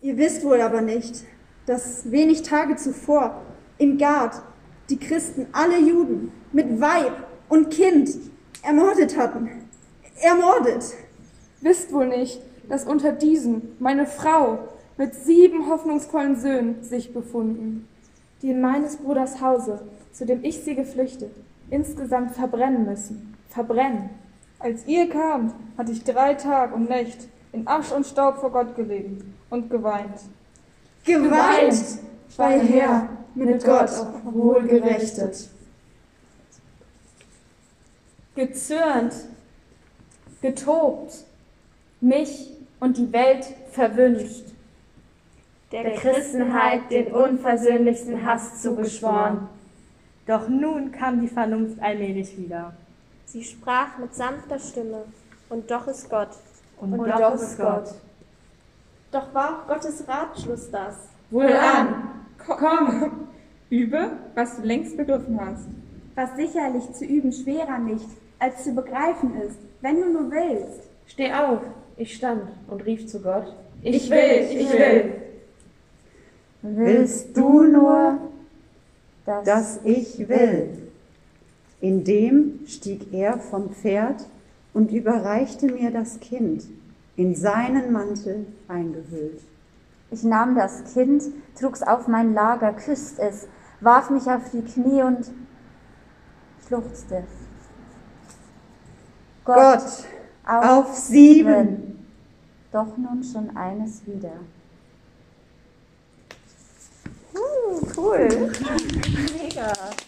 Ihr wisst wohl aber nicht, dass wenig Tage zuvor in Gad die Christen alle Juden mit Weib und Kind ermordet hatten. Ermordet! Wisst wohl nicht, dass unter diesen meine Frau mit 7 hoffnungsvollen Söhnen sich befunden, die in meines Bruders Hause, zu dem ich sie geflüchtet, insgesamt verbrennen müssen. Verbrennen. Als ihr kamt, hatte ich 3 Tag und Nächt in Asch und Staub vor Gott gelegen und geweint. Geweint, weil Herr mit Gott auch wohl gerechtet. Gezürnt, getobt, mich und die Welt verwünscht. Der Christenheit den unversöhnlichsten Hass zugeschworen. Doch nun kam die Vernunft allmählich wieder. Sie sprach mit sanfter Stimme, und doch ist Gott. Und doch ist Gott. Doch war auch Gottes Ratschluss das. Wohlan, komm, übe, was du längst begriffen hast. Was sicherlich zu üben schwerer nicht, als zu begreifen ist, wenn du nur willst. Steh auf, ich stand und rief zu Gott. Ich will. Willst du nur, dass ich will? Indem stieg er vom Pferd und überreichte mir das Kind, in seinen Mantel eingehüllt. Ich nahm das Kind, trug's auf mein Lager, küsst es, warf mich auf die Knie und schluchzte. Gott, auf 7! Doch nun schon eines wieder. Cool. Mega.